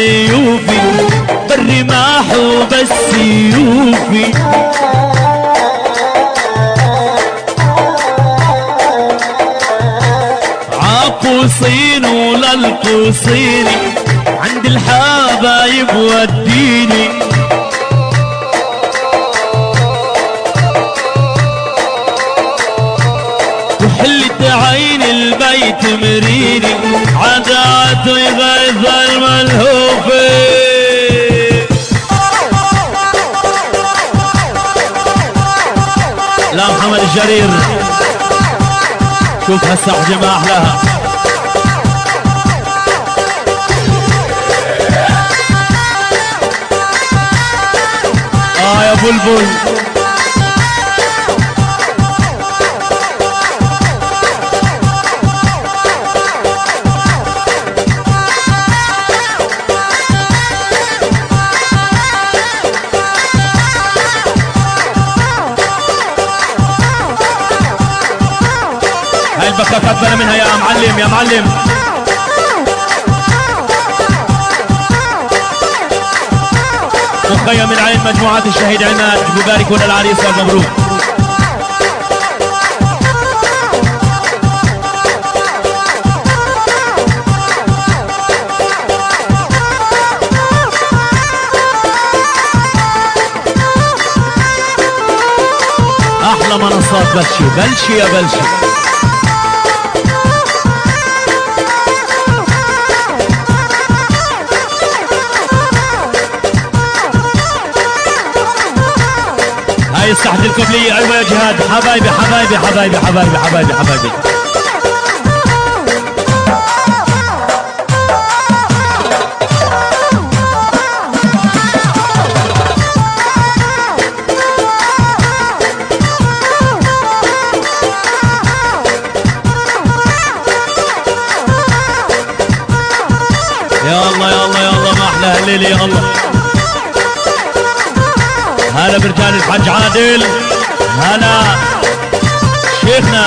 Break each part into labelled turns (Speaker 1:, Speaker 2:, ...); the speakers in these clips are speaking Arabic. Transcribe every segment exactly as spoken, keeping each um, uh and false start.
Speaker 1: عيوفي بالرماح وبالسيوفي. عقوصين وللقوصيني عند الحبايب وديني. وحلت عين البيت مريني عدعت وغيظ الملهوفي. لا محمد الجرير شوف هالسحجة ما أحلاها. آه يا بلبل هاي البكاكات بلا منها يا معلم يا معلم. مخيم من عين مجموعات الشهيد عماد بيباركون العريس والمبروك. احلى منصات بلشي بلشي يا بلشي. هاي الساحة الكبلية. ايوه يا جهاد حبايبي حبايبي حبايبي حبايبي حبايبي حبايبي. يا الله يا الله يا الله ما احلى هالليله يا الله. هلا برجال الحج عادل. هلا شيخنا.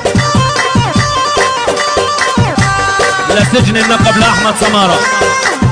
Speaker 1: لسجن النقب لاحمد سماره.